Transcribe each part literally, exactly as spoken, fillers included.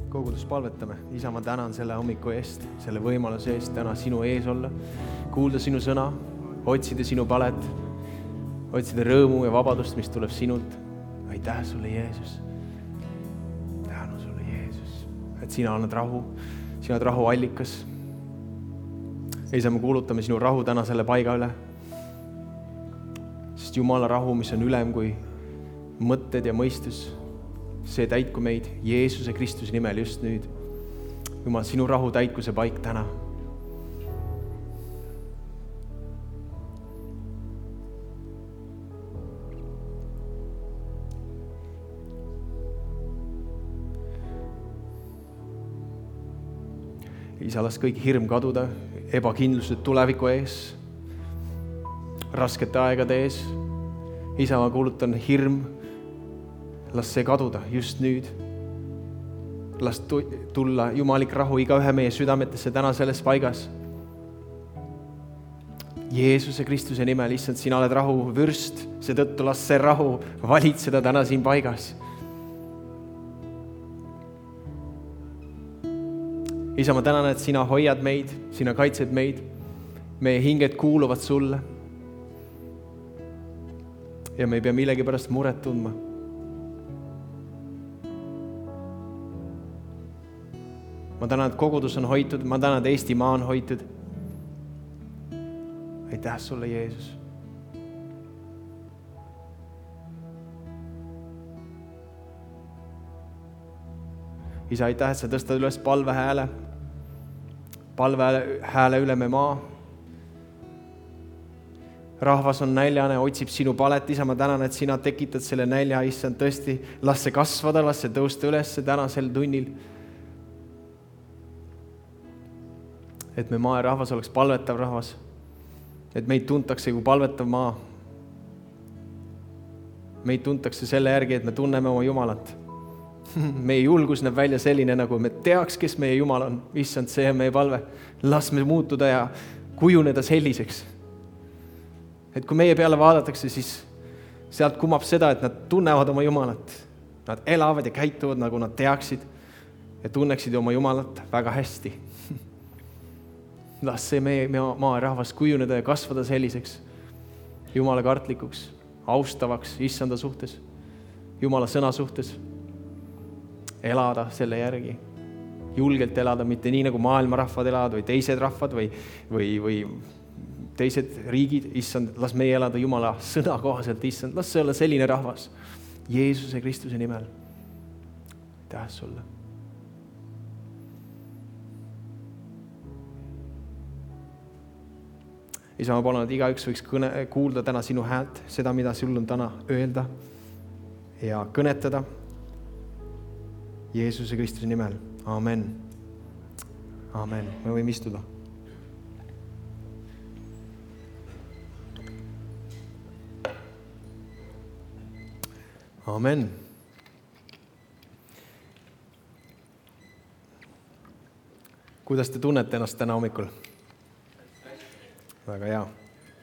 kogudus palvetame. Isa, ma tänan selle hommiku eest, selle võimaluse eest täna sinu ees olla, kuulda sinu sõna, otsida sinu palet, otsida rõõmu ja vabadust, mis tuleb sinult. Aitäh sulle, Jeesus. Tänu sulle, Jeesus, et sina annad rahu, sina oled rahu allikas. Isa, me kuulutame sinu rahu täna selle paiga üle, sest Jumala rahu, mis on ülem kui mõtted ja mõistus, see täitku meid Jeesuse Kristuse nimel just nüüd. Jumal, sinu rahu täitku see paik täna. Isa, las kõik hirm kaduda, ebakindlused tuleviku ees, raskete aegade ees. Isa, ma kuulutan hirm, las see kaduda just nüüd. Las tulla jumalik rahu iga ühe meie südametesse täna selles paigas. Jeesuse Kristuse nimel, issand, sina oled rahu vürst, seetõttu las see rahu valitseda täna siin paigas. Isa, ma tänan, et sina hoiad meid, sina kaitsed meid, meie hinged kuuluvad sulle ja me ei pea millegi pärast muret tundma. Ma tänan, et kogudus on hoitud, ma tänan, et Eesti maa on hoitud. Aitäh sulle, Jeesus. Isa, aitäh, et sa tõstad üles palve hääle, palve hääle üle me maa. Rahvas on näljane, otsib sinu palet. Isa, ma tänan, et sina tekitad selle nälja, issand, tõesti, las see kasvada, las see tõusta üles tänasel tunnil. Et me maa ja rahvas oleks palvetav rahvas, et meid tuntakse kui palvetav maa. Meid tuntakse selle järgi, et me tunneme oma Jumalat. Meie julgus näeb välja selline, nagu me teaks, kes meie Jumal on. Issand, see on meie palve. Las me muutuda ja kujuneda selliseks. Et kui meie peale vaadatakse, siis sealt kumab seda, et nad tunnevad oma Jumalat. Nad elavad ja käituvad, nagu nad teaksid ja tunneksid oma Jumalat väga hästi. Las see meie maa rahvas kujuneda ja kasvada selliseks, Jumala kartlikuks, austavaks issanda suhtes, Jumala sõna suhtes. Elada selle järgi, julgelt elada, mitte nii nagu maailma rahvad elavad või teised rahvad või, või, või teised riigid. Issand, las meie elada Jumala sõna kohaselt, issand, las see olla selline rahvas Jeesuse Kristuse nimel. Aitäh sulle. Isa, ma palun, et igaüks võiks kõne, kuulda täna sinu häält, seda, mida sul on täna öelda ja kõnetada Jeesuse Kristuse nimel. Amen. Amen. Me võime istuda. Amen. Kuidas te tunnete ennast täna hommikul? Väga hea.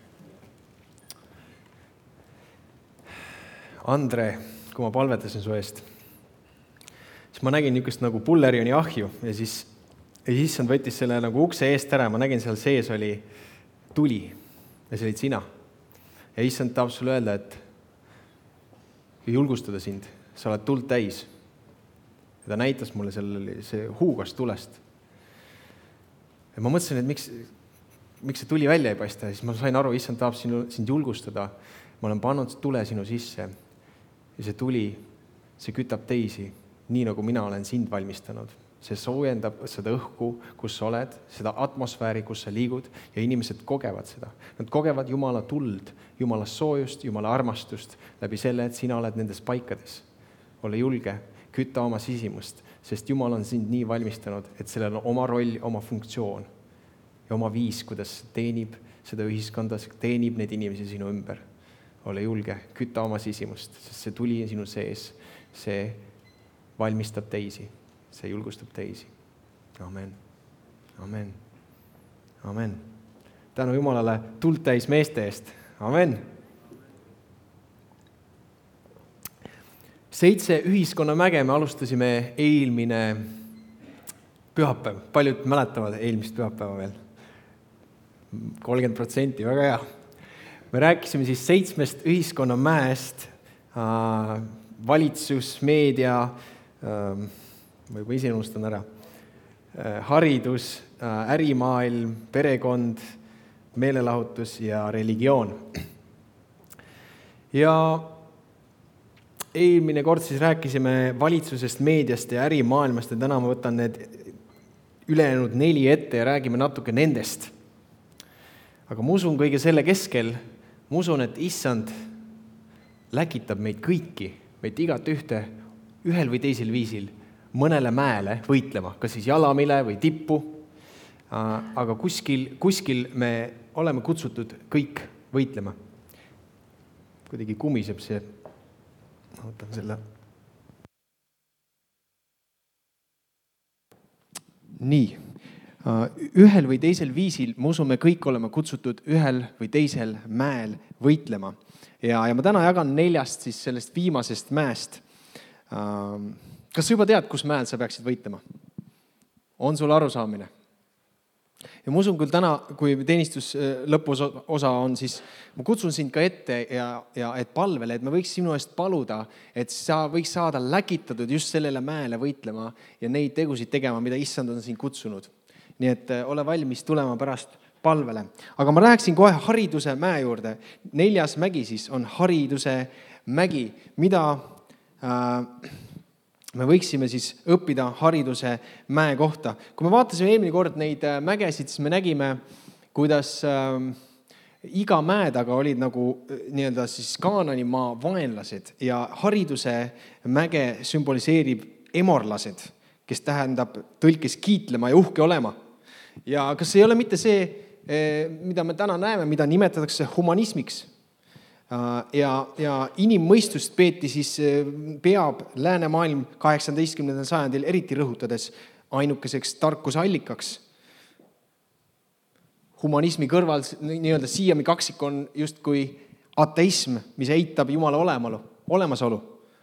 Andre, kui ma palvetasin su eest, siis ma nägin niisugust nagu pullerioni ahju ja siis ja issand võttis selle nagu ukse eest ära. Ma nägin, seal sees oli tuli ja see olid sina. Ja issand tahab sulle öelda, et julgustada sind. Sa oled tuld täis. Ja ta näitas mulle selle, see huugas tulest. Ja ma mõtlesin, et miks, miks see tuli välja ei paista. Siis ma sain aru, issand tahab sinu, sind julgustada. Ma olen pannud tule sinu sisse ja see tuli, see kütab teisi, nii nagu mina olen sind valmistanud. See soojendab seda õhku, kus sa oled, seda atmosfääri, kus sa liigud ja inimesed kogevad seda. Nad kogevad Jumala tuld, Jumala soojust, Jumala armastust läbi selle, et sina oled nendes paikades. Ole julge, kütta oma sisimust, sest Jumal on sind nii valmistanud, et sellel on oma roll, oma funktsioon ja oma viis, kuidas teenib seda ühiskonda, teenib neid inimesi sinu ümber. Ole julge, kütta oma sisimust, sest see tuli sinu sees, see valmistab teisi, see julgustab teisi. Amen. Amen. Amen. Tänu Jumalale tuld täis meeste eest. Amen. Seitse ühiskonnamäge me alustasime eelmine pühapäev, paljud mäletavad eelmist pühapäeva veel. kolmkümmend protsenti, väga hea. Me rääkisime siis seitsmest ühiskonnamäest, valitsus, meedia, ma juba ise unustan ära, haridus, ärimaailm, perekond, meelelahutus ja religioon. Ja eelmine kord siis rääkisime valitsusest, meediast ja ärimaailmast ja täna ma võtan need ülejäänud neli ette ja räägime natuke nendest. Aga ma usun kõige selle keskel, ma usun, et issand läkitab meid kõiki, meid igat ühte ühel või teisel viisil mõnele mäele võitlema, kas siis jalamile või tippu, aga kuskil, kuskil me oleme kutsutud kõik võitlema. Kuidagi kumiseb see. Ma võtan selle. Nii. Ühel või teisel viisil, ma usun, me kõik oleme kutsutud ühel või teisel mäel võitlema. Ja, ja ma täna jagan neljast siis sellest viimasest mäest. Kas sa juba tead, kus mäel sa peaksid võitlema? On sul arusaamine? Ja ma usun küll täna, kui teenistus lõpuosa on, siis ma kutsun sind ka ette ja, ja et palvele, et me võiks sinu eest paluda, et sa võiks saada läkitatud just sellele mäele võitlema ja neid tegusid tegema, mida issand on sind kutsunud. Nii et ole valmis tulema pärast palvele. Aga ma läheksin kohe hariduse mäe juurde. Neljas mägi siis on hariduse mägi, mida äh, me võiksime siis õppida hariduse mäe kohta. Kui me vaatasime eelmine kord neid mägesid, siis me nägime, kuidas äh, iga mäe taga olid nagu nii-öelda siis Kaanani maa vaenlased ja hariduse mäge sümboliseerib emorlased, kes tähendab tõlkes kiitlema ja uhke olema. Ja kas ei ole mitte see, mida me täna näeme, mida nimetatakse humanismiks? Ja, ja inimmõistust peeti siis, peab läänemaailm kaheksateistkümnendal sajandil eriti rõhutades ainukeseks tarkuse allikaks. Humanismi kõrval nii-öelda siiami kaksik on justkui ateism, mis eitab Jumala olemalu, olemasolu.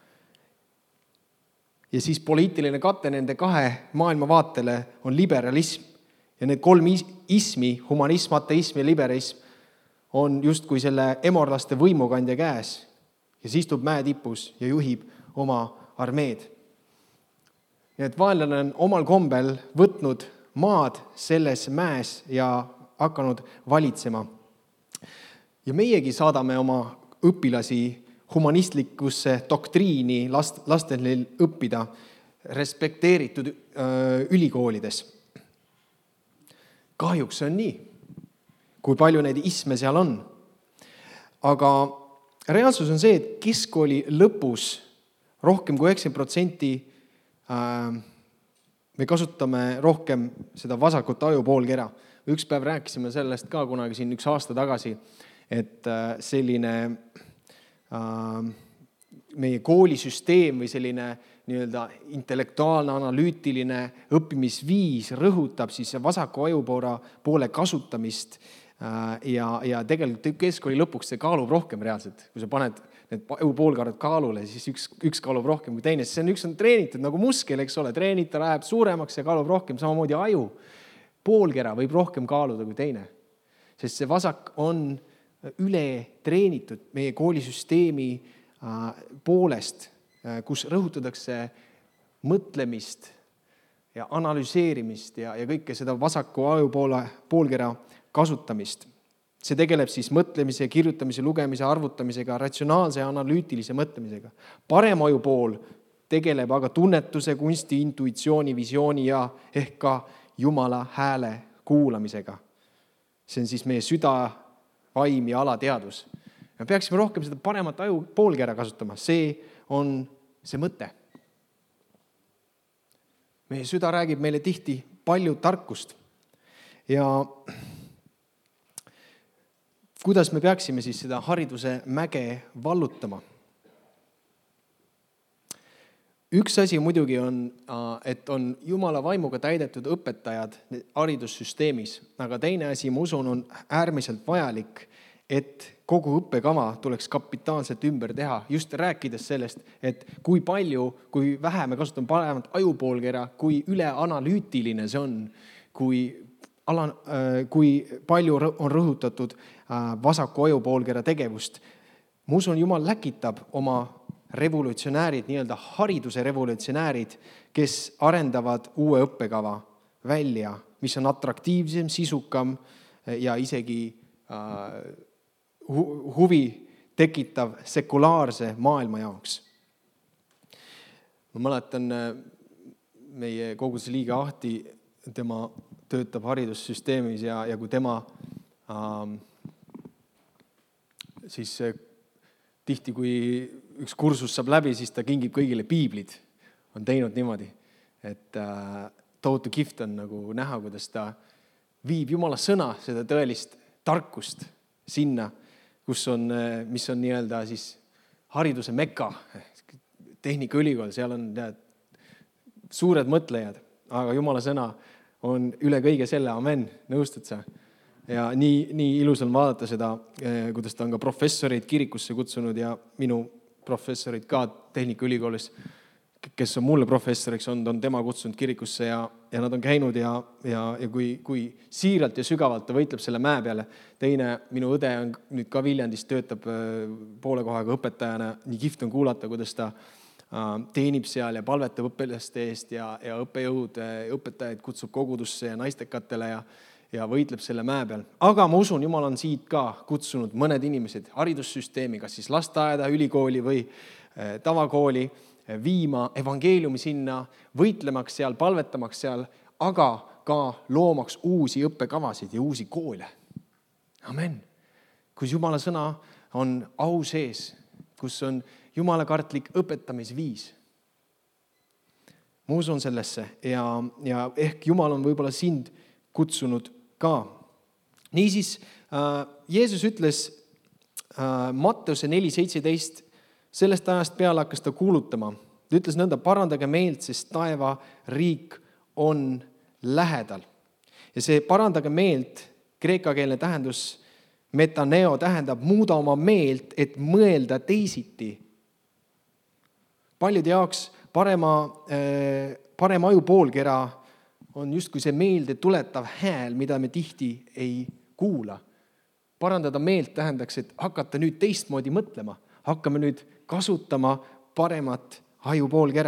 Ja siis poliitiline kate nende kahe maailmavaatele on liberalism. Ja need kolm ismi, humanism, ateism ja liberalism, on justkui selle emorlaste võimukandja käes. Ja siis istub mäe tipus ja juhib oma armeed. Ja et vaenlane on omal kombel võtnud maad selles mäes ja hakanud valitsema. Ja meiegi saadame oma õpilasi humanistlikusse doktriini last, lastel õppida respekteeritud öö, ülikoolides. Kahjuks on nii, kui palju neid isme seal on. Aga reaalsus on see, et keskkooli lõpus rohkem kui üheksakümmend protsenti äh, me kasutame rohkem seda vasakut ajupoolkera. Üks päev rääkisime sellest ka kunagi siin üks aasta tagasi, et äh, selline äh, meie koolisüsteem või selline nii-öelda intellektuaalne, analüütiline õppimisviis rõhutab siis vasaku ajupoora poole kasutamist ja, ja tegelikult keskkooli lõpuks see kaalub rohkem reaalselt. Kui sa paned need ajupoolkarad kaalule, siis üks, üks kaalub rohkem kui teine. See on üks on treenitud nagu muskel, eks ole, treenita läheb suuremaks ja kaalub rohkem, samamoodi aju. Poolkera võib rohkem kaaluda kui teine, sest see vasak on üle treenitud meie koolisüsteemi poolest, kus rõhutatakse mõtlemist ja analüüseerimist ja, ja kõike seda vasaku ajupoole poolkera kasutamist. See tegeleb siis mõtlemise, kirjutamise, lugemise, arvutamisega, ratsionaalse ja analüütilise mõtlemisega. Parem ajupool tegeleb aga tunnetuse, kunsti, intuitsiooni, visiooni ja ehk ka Jumala hääle kuulamisega. See on siis meie süda, vaim ja alateadus. Me peaksime rohkem seda paremat aju poolkera kasutama. See on see mõte. Meie süda räägib meile tihti palju tarkust. Ja kuidas me peaksime siis seda hariduse mäge vallutama? Üks asi muidugi on, et on Jumala vaimuga täidetud õpetajad haridussüsteemis, aga teine asi, ma usun, on äärmiselt vajalik, et kogu õppekava tuleks kapitaalselt ümber teha, just rääkides sellest, et kui palju, kui vähe me kasutame paremat ajupoolkera, kui üleanalüütiline see on, kui, ala, kui palju on rõhutatud vasaku ajupoolkera tegevust. Ma usun, Jumal läkitab oma revolutsionäärid, nii-öelda hariduse revolutsionäärid, kes arendavad uue õppekava välja, mis on atraktiivsem, sisukam ja isegi äh, huvi tekitav sekulaarse maailma jaoks. Ma mäletan meie koguduse liige Ahti, tema töötab haridussüsteemis ja, ja kui tema äh, siis tihti, kui üks kursus saab läbi, siis ta kingib kõigile piiblid. On teinud niimoodi, et äh, tohutu kihvt on nagu näha, kuidas ta viib Jumala sõna, seda tõelist tarkust sinna, kus on, mis on nii-öelda siis hariduse meka, tehnikaülikool, seal on tead, suured mõtlejad, aga Jumala sõna on üle kõige selle, amen, nõustud sa? Ja nii, nii ilus on vaadata seda, kuidas ta on ka professoreid kirikusse kutsunud ja minu professorid ka tehnikaülikoolis, kes on mulle professoriks olnud, on tema kutsunud kirikusse ja, ja nad on käinud ja, ja, ja kui, kui siiralt ja sügavalt ta võitleb selle mäe peale. Teine, minu õde on nüüd ka Viljandis, töötab poole kohaga õpetajana, nii kihvt on kuulata, kuidas ta teenib seal ja palvetab õpilaste eest ja, ja õppejõud, õpetajaid kutsub kogudusse ja naistekatele ja ja võitleb selle mäe peal. Aga ma usun, Jumal on siit ka kutsunud mõned inimesed haridussüsteemi, kas siis lasteaeda, ülikooli või tavakooli viima evangeeliumi sinna, võitlemaks seal, palvetamaks seal, aga ka loomaks uusi õppekavasid ja uusi koole. Amen. Kus Jumala sõna on au sees, kus on Jumala kartlik õpetamisviis. Ma usun sellesse ja, ja ehk Jumal on võib-olla sind kutsunud ka. Niisiis, äh, Jeesus ütles äh, Matteuse neli seitseteist, sellest ajast peale hakkas ta kuulutama. Ta ütles nõnda, parandage meelt, sest taeva riik on lähedal. Ja see parandage meelt, kreekakeelne tähendus, metaneo tähendab muuda oma meelt, et mõelda teisiti. Paljude jaoks parema, äh, parema ajupoolkera on justkui see meelde tuletav hääl, mida me tihti ei kuula. Parandada meelt tähendaks, et hakata nüüd teistmoodi mõtlema. Hakkame nüüd kasutama paremat ajupoolkera.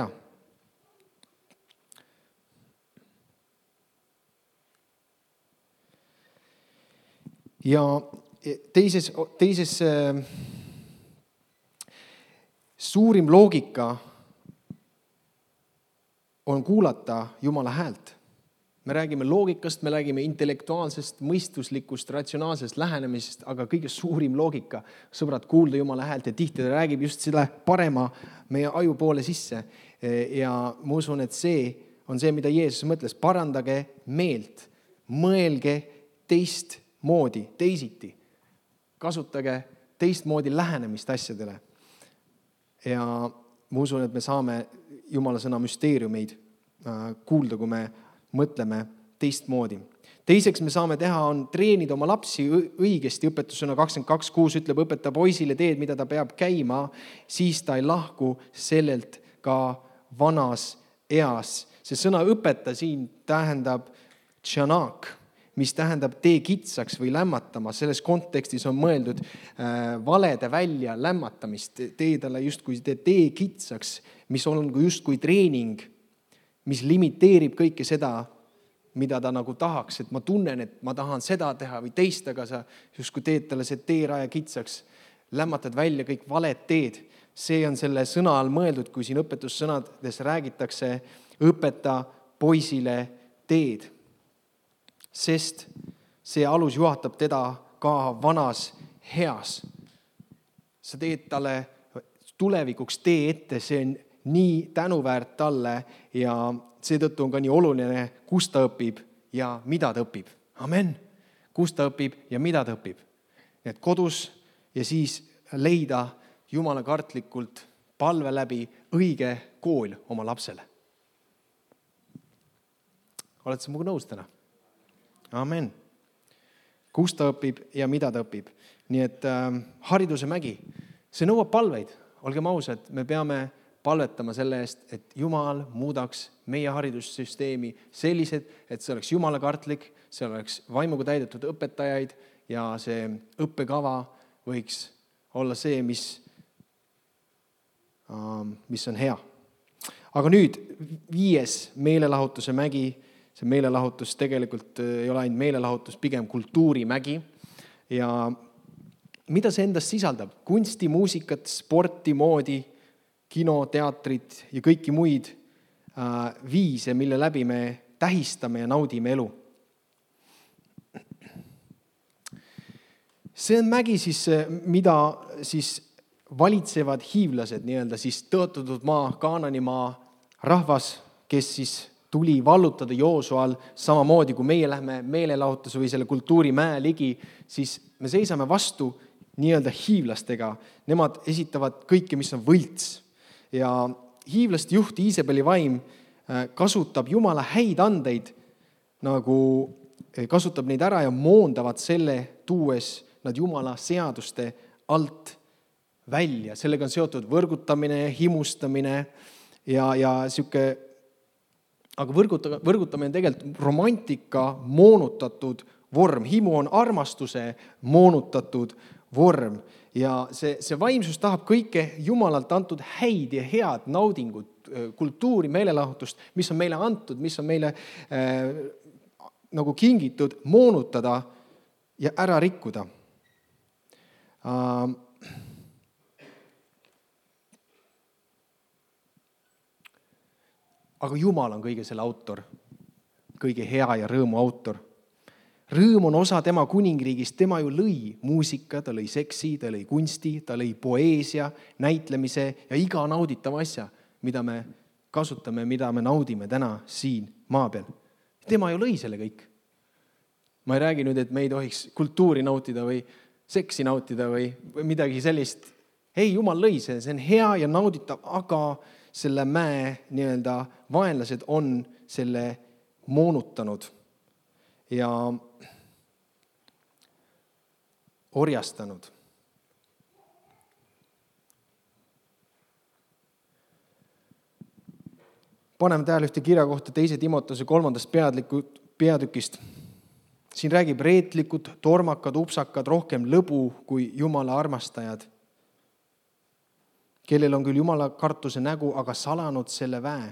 Ja teises, teises suurim loogika on kuulata Jumala häält. Me räägime loogikast, me räägime intellektuaalsest, mõistuslikust, ratsionaalsest lähenemisest, aga kõige suurim loogika, sõbrad, kuulda Jumala häält ja tihti ta räägib just selle parema meie aju poole sisse. Ja ma usun, et see on see, mida Jeesus mõtles. Parandage meelt, mõelge teistmoodi, teisiti. Kasutage teistmoodi lähenemist asjadele. Ja ma usun, et me saame Jumala sõna müsteeriumeid kuulda, kui me mõtleme teistmoodi. Teiseks me saame teha on treenida oma lapsi õigesti. Õpetussõna kakskümmend kaks kuus ütleb, õpeta poisile teed, mida ta peab käima, siis ta ei lahku sellelt ka vanas eas. See sõna õpeta siin tähendab tšanak, mis tähendab tee kitsaks või lämmatama. Selles kontekstis on mõeldud äh, valede välja lämmatamist. Tee talle justkui tee kitsaks, mis on justkui treening, mis limiteerib kõike seda, mida ta nagu tahaks, et ma tunnen, et ma tahan seda teha või teist, aga sa justkui teed talle see teeraja kitsaks, lämmatad välja kõik valed teed. See on selle sõna all mõeldud, kui siin õpetussõnades räägitakse, õpeta poisile teed. Sest see alus juhatab teda ka vanas heas. Sa teed talle tulevikuks tee ette, see on nii tänuväärt talle ja seetõttu on ka nii oluline, kus ta õpib ja mida ta õpib. Amen. Kus ta õpib ja mida ta õpib. Et kodus ja siis leida Jumala kartlikult palve läbi õige kool oma lapsele. Oled sa muga nõus täna? Amen. Kus ta õpib ja mida ta õpib. nii et äh, hariduse mägi, see nõuab palveid. Olgem ausad, me peame palvetama selle eest, et Jumal muudaks meie haridussüsteemi sellised, et see oleks Jumala kartlik, see oleks vaimuga täidetud õpetajaid ja see õppekava võiks olla see, mis, uh, mis on hea. Aga nüüd viies meelelahutuse mägi, see meelelahutus tegelikult ei ole ainult meelelahutus, pigem kultuurimägi. Ja mida see endast sisaldab? Kunsti, muusikat, sporti, moodi, kino, teatrit ja kõiki muid äh, viise, mille läbi me tähistame ja naudime elu. See on mägi siis, mida siis valitsevad hiivlased, nii-öelda siis tõotatud maa, Kaanani maa rahvas, kes siis tuli vallutada Joosual samamoodi, kui meie lähme meelelahutuse või selle kultuurimäe ligi, siis me seisame vastu nii-öelda hiivlastega. Nemad esitavad kõike, mis on võlts. Ja hiivlaste juht Iisabeli vaim kasutab Jumala häid andeid, nagu kasutab neid ära ja moondavad selle tuues nad Jumala seaduste alt välja. Sellega on seotud võrgutamine, himustamine ja, ja siuke, aga võrguta, võrgutamine on tegelikult romantika moonutatud vorm. Himu on armastuse moonutatud vorm. Ja see, see vaimsus tahab kõike Jumalalt antud häid ja head naudingut, kultuuri, meelelahutust, mis on meile antud, mis on meile äh, nagu kingitud, moonutada ja ära rikkuda. Uh, aga Jumal on kõige selle autor, kõige hea ja rõõmu autor. Rõõm on osa tema kuningriigist, tema ju lõi muusika, ta lõi seksi, ta lõi kunsti, ta lõi poeesia, näitlemise ja iga nauditava asja, mida me kasutame, mida me naudime täna siin maa peal. Tema ju lõi selle kõik. Ma ei räägi nüüd, et me ei tohiks kultuuri nautida või seksi nautida või, või midagi sellist. Ei, Jumal lõi see, see on hea ja nauditav, aga selle mäe nii-öelda vaenlased on selle moonutanud ja orjastanud. Paneme tähele ühte kirja kohta teise Timotuse kolmandast peatükist. Siin räägib reetlikud, tormakad, upsakad, rohkem lõbu kui Jumala armastajad, kellel on küll Jumala kartuse nägu, aga salanud selle väe.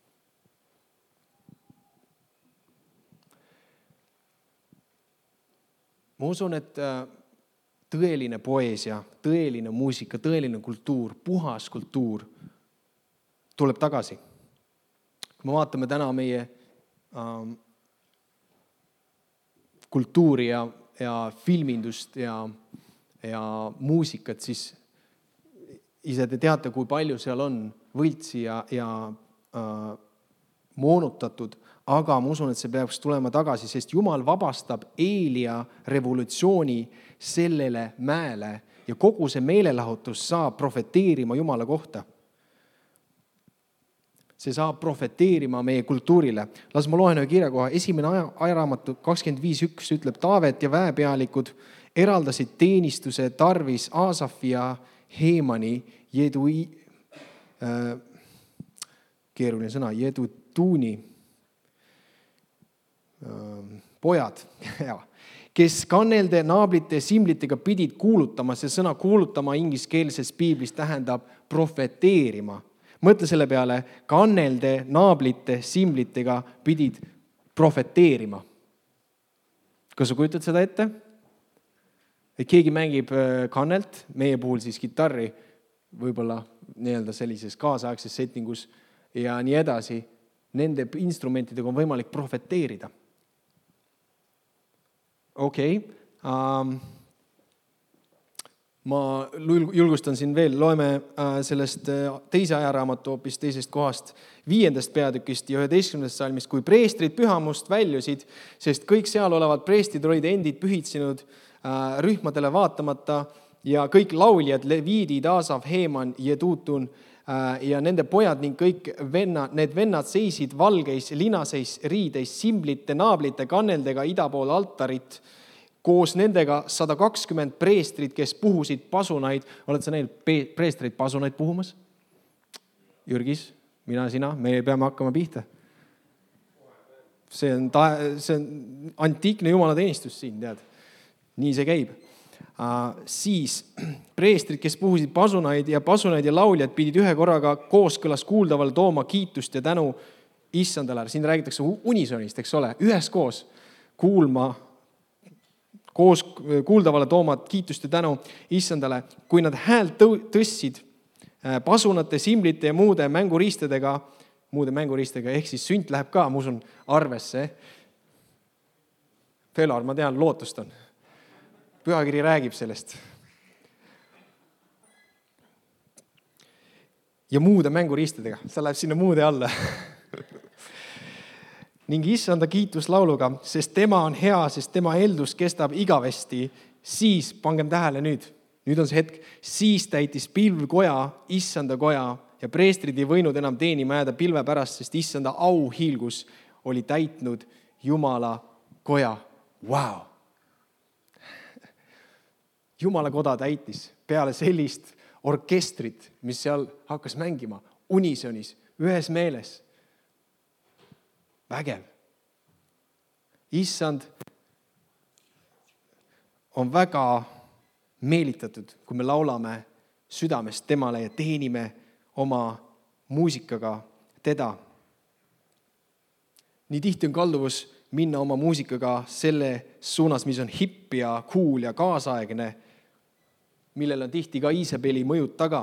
Ma usun, et tõeline poeesia, tõeline muusika, tõeline kultuur, puhas kultuur tuleb tagasi. Kui me vaatame täna meie ähm, kultuuri ja, ja filmindust ja, ja muusikat, siis ise te teate, kui palju seal on võltsi ja, ja äh, moonutatud, aga ma usun, et see peaks tulema tagasi, sest Jumal vabastab Eelia revolutsiooni sellele mäele ja kogu see meelelahutus saab profeteerima Jumala kohta. See saab profeteerima meie kultuurile. Las ma loen ühe kirjakoha. Esimene ajaraamatu kakskümmend viis üks ütleb, Taavet ja väepealikud eraldasid teenistuse tarvis Aasafi ja Heemani jedui, äh, keeruline sõna, jedutuuni äh, pojad, kes kannelde, naablite, simlitega pidid kuulutama. See sõna kuulutama ingliskeelses piiblis tähendab profeteerima. Mõtle selle peale, kannelde, naablite, simlitega pidid profeteerima. Kas sa kujutad seda ette? Et keegi mängib kannelt, meie puhul siis gitarri, võib-olla nii-öelda sellises kaasaegses settingus ja nii edasi. Nende instrumentidega on võimalik profeteerida. Okei. Okay. Um, ma julgustan siin veel, loeme sellest teise ajaraamatu hoopis teisest kohast, viiendast peatükist ja üheteistkümnendast salmist, kui preestrid pühamust väljusid, sest kõik seal olevad preestrid olid endid pühitsinud rühmadele vaatamata ja kõik lauljad, Leviidid, Aasav, Heeman, Jedutun ja nende pojad ning kõik vennad, need vennad seisid valgeis, linaseis, riideis, simblite, naablite, kanneldega ida pool altarit, koos nendega sada kakskümmend preestrit, kes puhusid pasunaid. Oled sa näinud preestreid pasunaid puhumas? Jürgis, mina, sina, me peame hakkama pihta. See on, ta, see on antiikne jumalateenistus siin, tead. Nii see käib. Uh, siis preestrid, kes puhusid pasunaid ja pasunaid ja lauljad pidid ühe korraga kooskõlas kuuldavale tooma kiitust ja tänu issandale. Siin räägitakse unisonist, eks ole, üheskoos kuulma, koos kuuldavale tooma kiitust ja tänu issandale. Kui nad häält tõstsid pasunate, simlite ja muude mänguriistadega, muude mänguriistadega, ehk siis sünt läheb ka, ma usun, arvesse. Felar, ma tean, lootust on. Pühakiri räägib sellest. Ja muude mänguriistadega, see läheb sinna muude alla. Ning issanda kiituslauluga, sest tema on hea, sest tema eldus kestab igavesti, siis, pangem tähele nüüd, nüüd on see hetk, siis täitis pilvkoja, issanda koja ja preestrid ei võinud enam teenima jääda pilve pärast, sest issanda auhiilgus oli täitnud Jumala koja. Wow! Jumala koda täitis peale sellist orkestrit, mis seal hakkas mängima unisonis, ühes meeles. Vägev. Issand on väga meelitatud, kui me laulame südamest temale ja teenime oma muusikaga teda. Nii tihti on kalduvus minna oma muusikaga selle suunas, mis on hipp ja cool ja kaasaegne, millel on tihti ka Iisabeli mõjud taga.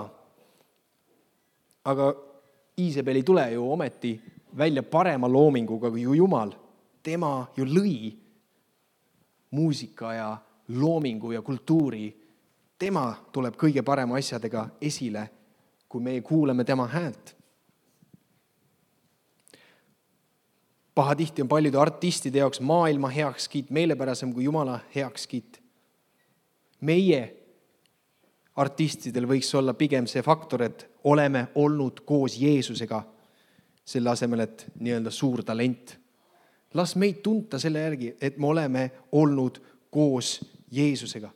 Aga Iisabel ei tule ju ometi välja parema loominguga kui ju Jumal. Tema ju lõi muusika ja loomingu ja kultuuri. Tema tuleb kõige parema asjadega esile, kui me kuuleme tema häält. Pahatihti on paljude artistide jaoks maailma heakskiit meelepärasem kui Jumala heakskiit. Meie artistidel võiks olla pigem see faktor, et oleme olnud koos Jeesusega, selle asemel, et nii-öelda suur talent. Las meid tunta selle järgi, et me oleme olnud koos Jeesusega.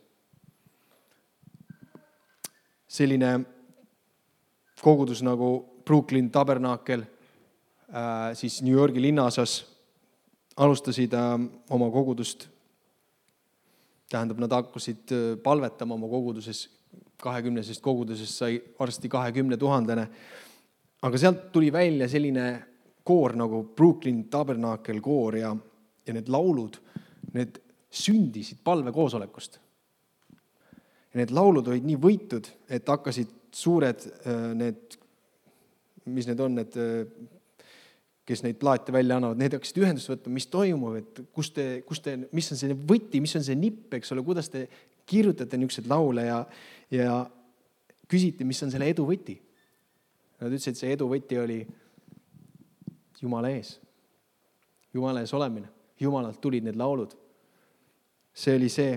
Selline kogudus nagu Brooklyn Tabernakel, siis New Yorgi linnaosas alustasid oma kogudust. Tähendab, nad hakkasid palvetama oma koguduses, kahekümnesest kogudusest sai varsti kahekümne tuhandene. Aga sealt tuli välja selline koor nagu Brooklyn Tabernakel koor ja, ja need laulud, need sündisid palvekoosolekust. Ja need laulud olid nii võitud, et hakkasid suured need, mis need on, need, kes neid plaate välja annavad, need hakkasid ühendust võtma, mis toimub, et kus te, kus te, mis on see võti, mis on see nipp, eks ole, kuidas te kirjutate niisugused laule ja, ja küsiti, mis on selle edu võti. Nad ütlesid, et see edu võti oli Jumala ees. Jumala ees olemine. Jumalalt tulid need laulud. See oli see,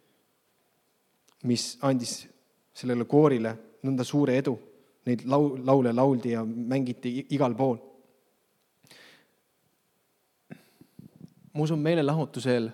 mis andis sellele koorile nõnda suure edu. Neid laule lauldi ja mängiti igal pool. Ma usun, meelelahutusel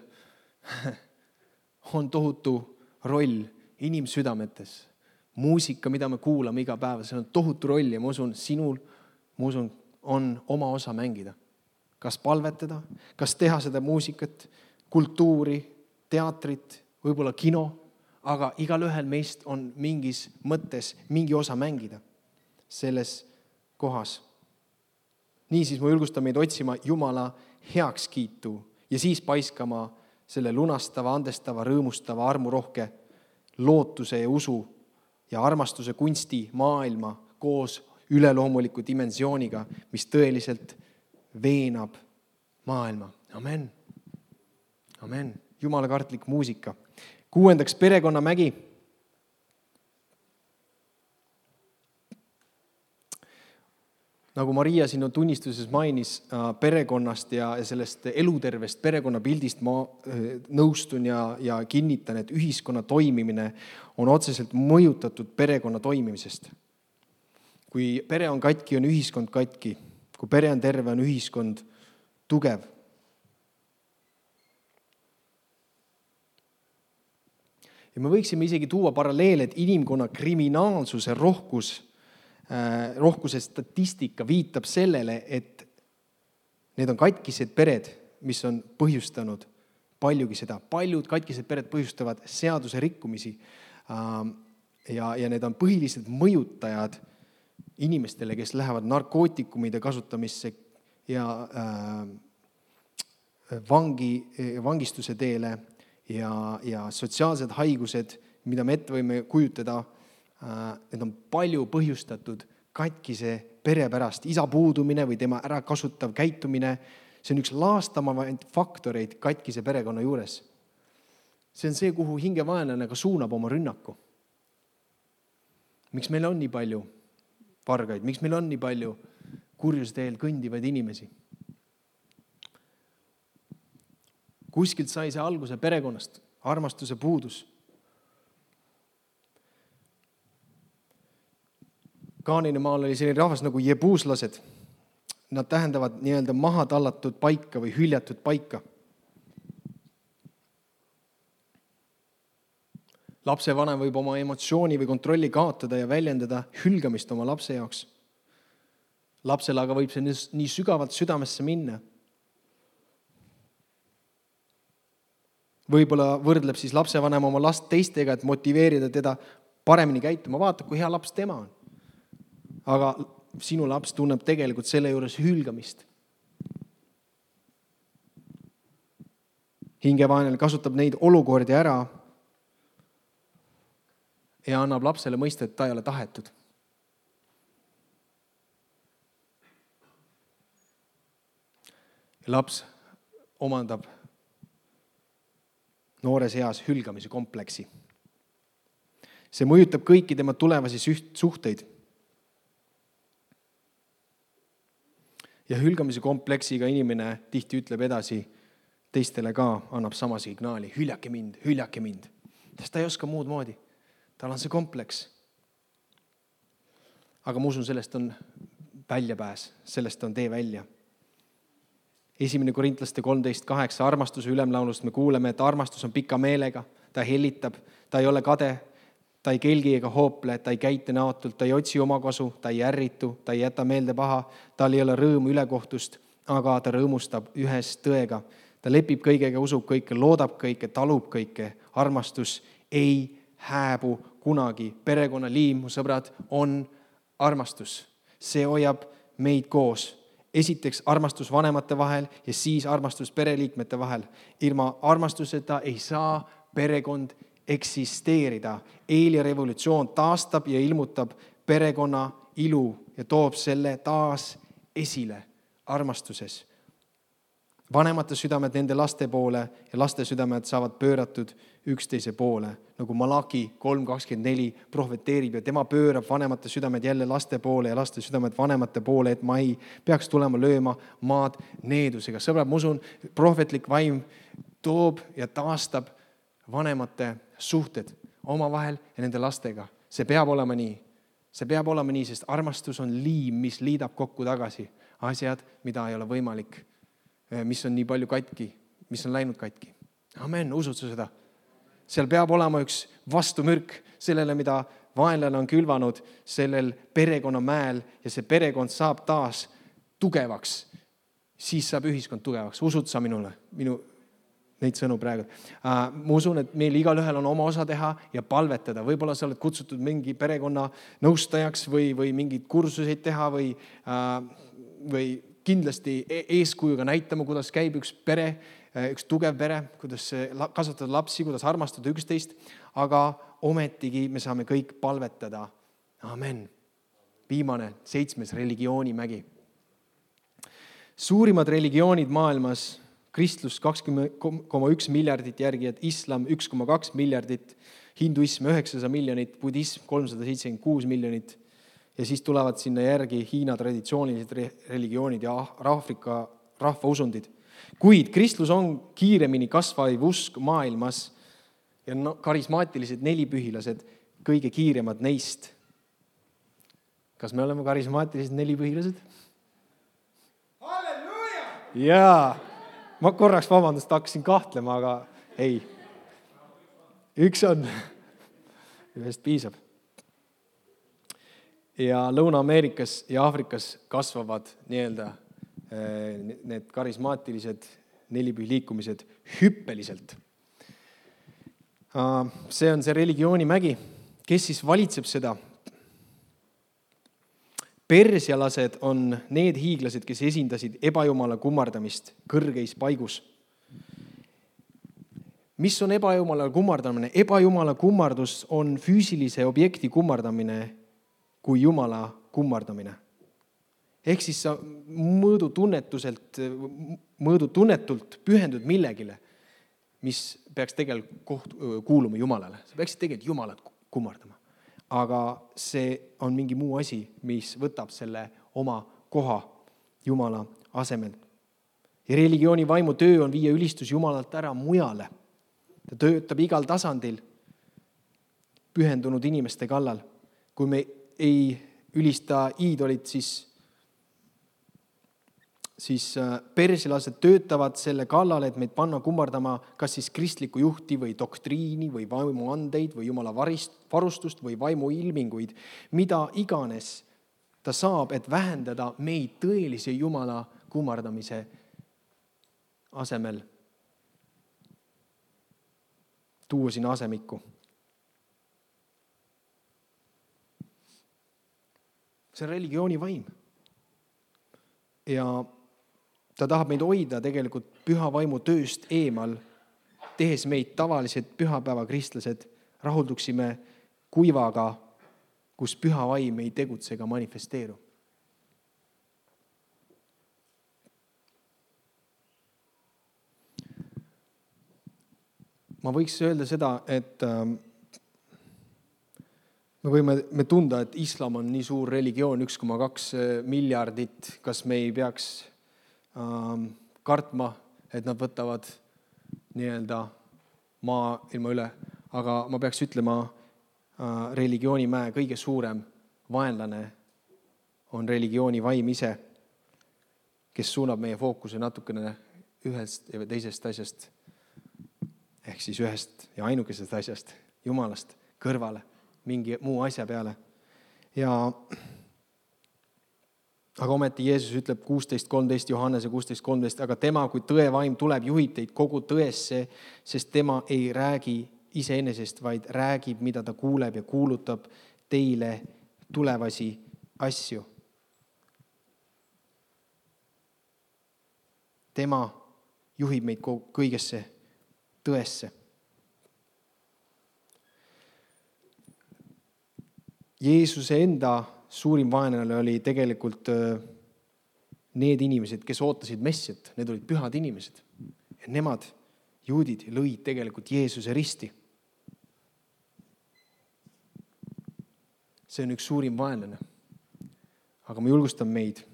on tohutu roll inimsüdametes. Muusika, mida me kuulame iga päev, see on tohutu roll ja ma usun, sinul, ma usun, on oma osa mängida. Kas palvetada, kas teha seda muusikat, kultuuri, teatrit, võib-olla kino, aga igal ühel meist on mingis mõttes mingi osa mängida selles kohas. Niisiis ma julgustan meid otsima Jumala heakskiitu ja siis paiskama selle lunastava, andestava, rõõmustava, armurohke lootuse ja usu ja armastuse kunsti maailma koos üleloomuliku dimensiooniga, mis tõeliselt veenab maailma. Amen. Amen. Jumala kartlik muusika. Kuuendaks, perekonnamägi. Nagu Maria sinu tunnistuses mainis perekonnast ja sellest elutervest perekonnapildist, ma nõustun ja, ja kinnitan, et ühiskonna toimimine on otseselt mõjutatud perekonna toimimisest. Kui pere on katki, on ühiskond katki. Kui pere on terve, on ühiskond tugev. Ja me võiksime isegi tuua paralleele, et inimkonna kriminaalsuse rohkus, äh, rohkuse statistika viitab sellele, et need on katkised pered, mis on põhjustanud paljugi seda. Paljud katkised pered põhjustavad seaduse rikkumisi äh, ja, ja need on põhilised mõjutajad inimestele, kes lähevad narkootikumide kasutamisse ja äh, vangi, vangistuse teele ja, ja sotsiaalsed haigused, mida me ette võime kujutada, äh, need on palju põhjustatud katkise pere pärast. Isa puudumine või tema ärakasutav käitumine, see on üks laastamavaid faktoreid katkise perekonna juures. See on see, kuhu hingevaenlane ka suunab oma rünnaku. Miks meil on nii palju vargaid, miks meil on nii palju kurjuse teel kõndivaid inimesi? Kuskilt sai see alguse perekonnast, armastuse puudus. Kaanini maal oli selline rahvas nagu jebuuslased. Nad tähendavad nii-öelda maha tallatud paika või hüljatud paika. Lapsevanem võib oma emotsiooni või kontrolli kaotada ja väljendada hülgamist oma lapse jaoks. Lapsele aga võib see nii sügavalt südamesse minna. Võib-olla võrdleb siis lapsevanem oma last teistega, et motiveerida teda paremini käituma. Vaata, kui hea laps tema on. Aga sinu laps tunneb tegelikult selle juures hülgamist. Hingevaenlane kasutab neid olukordi ära ja annab lapsele mõista, et ta ei ole tahetud. Laps omandab noores eas hülgamise kompleksi. See mõjutab kõiki tema tulevasi suhteid. Ja hülgamise kompleksiga inimene tihti ütleb edasi teistele ka, annab sama signaali. Hüljake mind, hüljake mind. Sest ta ei oska muud moodi. Tal on see kompleks. Aga ma usun, sellest on väljapääs, sellest on tee välja. Esimene Korintlaste kolmteist kaheksa armastuse ülemlaulust me kuuleme, et armastus on pika meelega, ta helitab, ta ei ole kade, ta ei kelgi ega hoople, ta ei käite näotult, ta ei otsi oma kasu, ta ei ärritu, ta ei jäta meelde paha, tal ei ole rõõmu ülekohtust, aga ta rõõmustab ühes tõega. Ta lepib kõigega, usub kõike, loodab kõike, talub kõike. Armastus ei hääbu kunagi. Perekonna liim, mu sõbrad, on armastus. See hoiab meid koos. Esiteks armastus vanemate vahel ja siis armastus pereliikmete vahel. Ilma armastuseta ei saa perekond eksisteerida. Eilja revolutsioon taastab ja ilmutab perekonna ilu ja toob selle taas esile armastuses. Vanemate südamed nende laste poole ja laste südamed saavad pööratud üksteise poole. Nagu Malaki kolm kakskümmend neli prohveteerib ja tema pöörab vanemate südamed jälle laste poole ja laste südamed vanemate poole, et ma ei peaks tulema lööma maad needusega. Sõbrad, ma usun, prohvetlik vaim toob ja taastab vanemate suhted oma vahel ja nende lastega. See peab olema nii. See peab olema nii, sest armastus on liim, mis liidab kokku tagasi asjad, mida ei ole võimalik, mis on nii palju katki, mis on läinud katki. Amen, usud sa seda? Seal peab olema üks vastumürk sellele, mida vaenlane on külvanud sellel perekonna mäel ja see perekond saab taas tugevaks. Siis saab ühiskond tugevaks. Usud sa minule? Minu neid sõnu praegu. Ma usun, et meil igal ühel on oma osa teha ja palvetada. Võib-olla sa oled kutsutud mingi perekonna nõustajaks või, või mingid kursuseid teha või, või kindlasti eeskujuga näitama, kuidas käib üks pere, üks tugev pere, kuidas kasvatada lapsi, kuidas armastada üksteist, aga ometigi me saame kõik palvetada. Amen. Viimane, seitsmes religioonimägi. Suurimad religioonid maailmas, kristlus kakskümmend koma üks miljardit järgijad, islam üks koma kaks miljardit, hinduism üheksasada miljonit, budism kolmsada seitsekümmend kuus miljonit ja siis tulevad sinna järgi Hiina traditsioonilised religioonid ja Aafrika rahvausundid. Kuid kristlus on kiiremini kasvav usk maailmas ja karismaatilised nelipühilased kõige kiiremad neist. Kas me oleme karismaatilised nelipühilased? Halleluuja! Jaa, ma korraks vabandust hakkasin kahtlema, aga ei. üks on, ühest piisab. Ja Lõuna-Ameerikas ja Aafrikas kasvavad nii-öelda need karismaatilised nelipühiliikumised hüppeliselt. See on see religiooni mägi. Kes siis valitseb seda? Persialased on need hiiglased, kes esindasid ebajumala kummardamist kõrgeis paigus. Mis on ebajumala kummardamine? Ebajumala kummardus on füüsilise objekti kummardamine kui jumala kummardamine. Ehk siis sa mõõdu tunnetuselt, mõõdu tunnetult pühendud millegile, mis peaks tegelikult kuuluma jumalale. Sa peaksid tegelikult jumalat kummardama. Aga see on mingi muu asi, mis võtab selle oma koha jumala asemel. Ja religiooni vaimu töö on viia ülistus jumalalt ära mujale. Ta töötab igal tasandil pühendunud inimeste kallal. Kui me ei ülista iidolit, siis, siis persialased töötavad selle kallal, et meid panna kummardama kas siis kristlikku juhti või doktriini või vaimu andeid või jumala varustust või vaimu ilminguid, mida iganes ta saab, et vähendada meid tõelise jumala kummardamise asemel. Tuua sinna asemikku. See on religiooni vaim. Ja ta tahab meid hoida tegelikult püha vaimu tööst eemal, tehes meid tavalised pühapäeva kristlased, rahulduksime kuivaga, kus püha vaim ei tegutse ega manifesteeru. Ma võiks öelda seda, et me võime me tunda, et islam on nii suur religioon, üks koma kaks miljardit, kas me ei peaks ähm, kartma, et nad võtavad nii-öelda maailma üle. Aga ma peaks ütlema, äh, religiooni mäe kõige suurem vaenlane on religiooni vaim ise, kes suunab meie fookuse natukene ühest ja teisest asjast, ehk siis ühest ja ainukesest asjast, jumalast kõrvale, mingi muu asja peale. Ja aga ometi Jeesus ütleb kuusteist kolmteist, Johannese kuusteist kolmteist, aga tema, kui tõevaim tuleb, juhib teid kogu tõesse, sest tema ei räägi iseenesest, vaid räägib, mida ta kuuleb ja kuulutab teile tulevasi asju. Tema juhib meid kõigesse tõesse. Jeesuse enda suurim vaenlane oli tegelikult need inimesed, kes ootasid Messiat. Need olid pühad inimesed. Ja nemad, juudid, lõid tegelikult Jeesuse risti. See on üks suurim vaenlane. Aga ma julgustan meid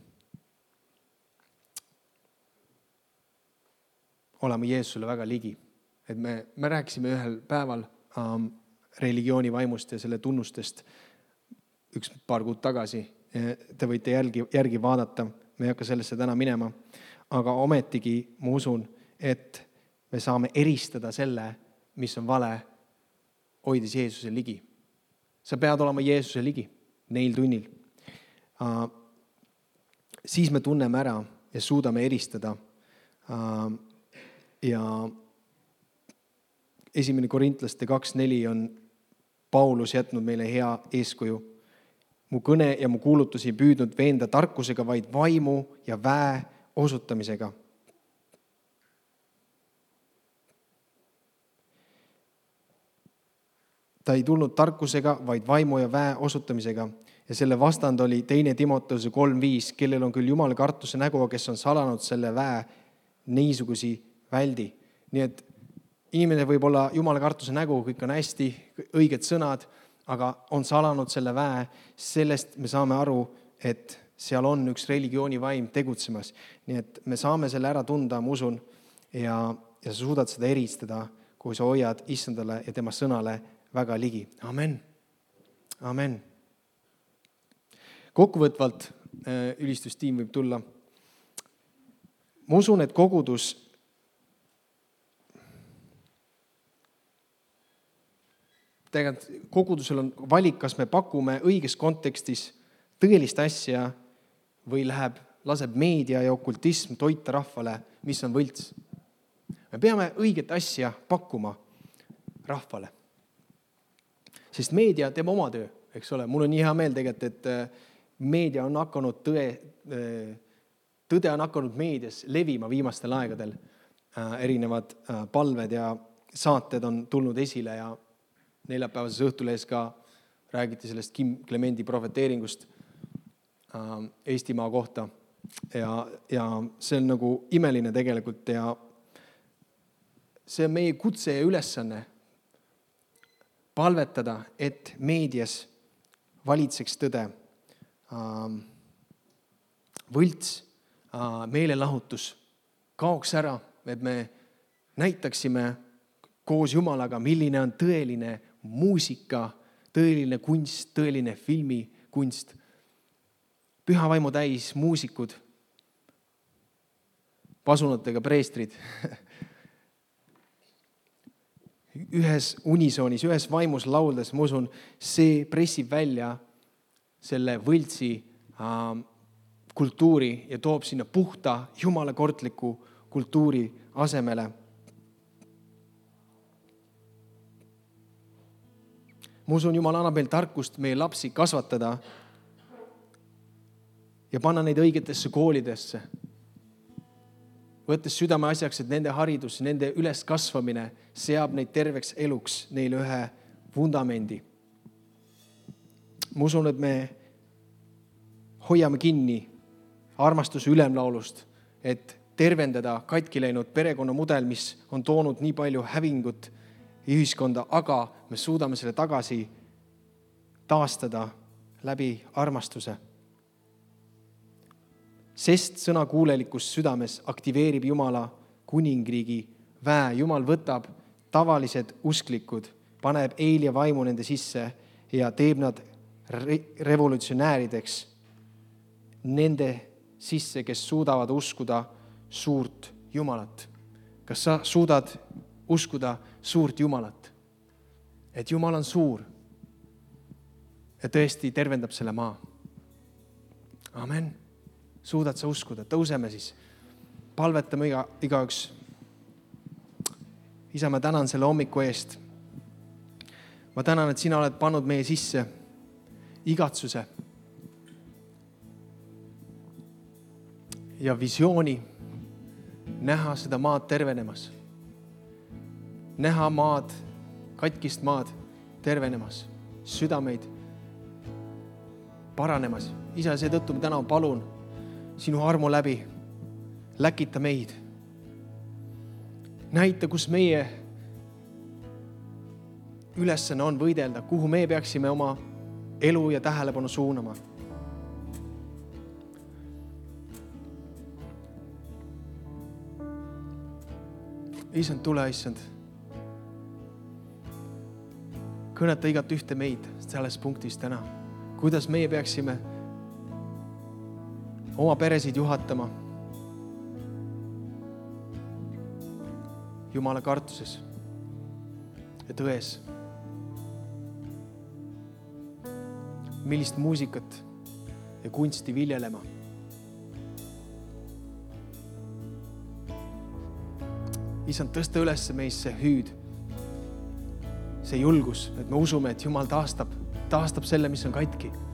olema Jeesusele väga ligi. Et me, me rääkisime ühel päeval ähm, religiooni vaimust ja selle tunnustest üks paar kuud tagasi. Te võite järgi, järgi vaadata. Me ei hakka sellesse täna minema. Aga ometigi ma usun, et me saame eristada selle, mis on vale, hoides Jeesuse ligi. Sa pead olema Jeesuse ligi neil tunnil. Uh, siis me tunneme ära ja suudame eristada. Uh, ja esimene Korintlaste kaks neli on Paulus jätnud meile hea eeskuju. Mu kõne ja mu kuulutusi püüdnud veenda tarkusega, vaid vaimu ja väe osutamisega. Ta ei tulnud tarkusega, vaid vaimu ja väe osutamisega. Ja selle vastand oli teine Timoteuse kolm viis, kellel on küll Jumala kartuse nägu, kes on salanud selle väe niisugusi väldi. Nii et inimene võib olla Jumala kartuse nägu, kõik on hästi, õiged sõnad, aga on salanud selle väe, sellest me saame aru, et seal on üks religiooni vaim tegutsemas. Nii et me saame selle ära tunda, ma usun, ja, ja sa suudad seda eristada, kui sa hoiad issandale ja tema sõnale väga ligi. Amen. Amen. Kokkuvõtvalt ülistustiim võib tulla. Ma usun, et kogudus tegelikult kogudusel on valik, kas me pakume õiges kontekstis tõelist asja või läheb, laseb meedia ja okultism toita rahvale, mis on võlts. Me peame õiget asja pakkuma rahvale. Sest meedia teeb oma töö, eks ole. Mul on nii hea meel tegelikult, et meedia on hakanud tõe, tõde on hakanud meedias levima viimastel aegadel. Erinevad palved ja saated on tulnud esile ja neljapäevases õhtulehes ka räägiti sellest Kim Clemendi profeteeringust Eestimaa kohta. Ja, ja see on nagu imeline tegelikult ja see on meie kutse ja ülesanne palvetada, et meedias valitseks tõde. Võlts, meelelahutus kaoks ära, et me näitaksime koos Jumalaga, milline on tõeline muusika, tõeline kunst, tõeline filmikunst. Püha vaimu täis muusikud, pasunatega preestrid, ühes unisoonis, ühes vaimus lauldes, ma usun, see pressib välja selle võltsi äh, kultuuri ja toob sinna puhta, jumalakortliku kultuuri asemele. Ma usun, Jumal annab meil tarkust meie lapsi kasvatada ja panna neid õigetesse koolidesse. Võttes südame asjaks, et nende haridus, nende üleskasvamine seab neid terveks eluks, neile ühe vundamendi. Ma usun, et me hoiame kinni armastuse ülemlaulust, et tervendada katki läinud perekonnamudel, mis on toonud nii palju hävingut ühiskonda, aga me suudame selle tagasi taastada läbi armastuse. Sest sõnakuulelikus südames aktiveerib Jumala kuningriigi väe. Jumal võtab tavalised usklikud, paneb eil ja vaimu nende sisse ja teeb nad re- revolutsionäärideks nende sisse, kes suudavad uskuda suurt Jumalat. Kas sa suudad uskuda suurt Jumalat? Et Jumal on suur ja tõesti tervendab selle maa. Amen. Suudad sa uskuda? Tõuseme siis. Palvetame iga, igaüks. Isa, ma tänan selle hommiku eest. Ma tänan, et sina oled pannud meie sisse igatsuse ja visiooni näha seda maad tervenemas. Näha maad, katkist maad tervenemas, südameid paranemas. Isa, seetõttu ma täna palun sinu armu läbi, läkita meid. Näita, kus meie ülesanne on võidelda, kuhu me peaksime oma elu ja tähelepanu suunama. Issand, tule, issand. Kõneta igat ühte meid selles punktis täna. Kuidas meie peaksime oma peresid juhatama Jumala kartuses ja tões. Millist muusikat ja kunsti viljelema. Issand, tõsta üles meis see hüüd, see julgus, et me usume, et Jumal taastab, taastab selle, mis on katki.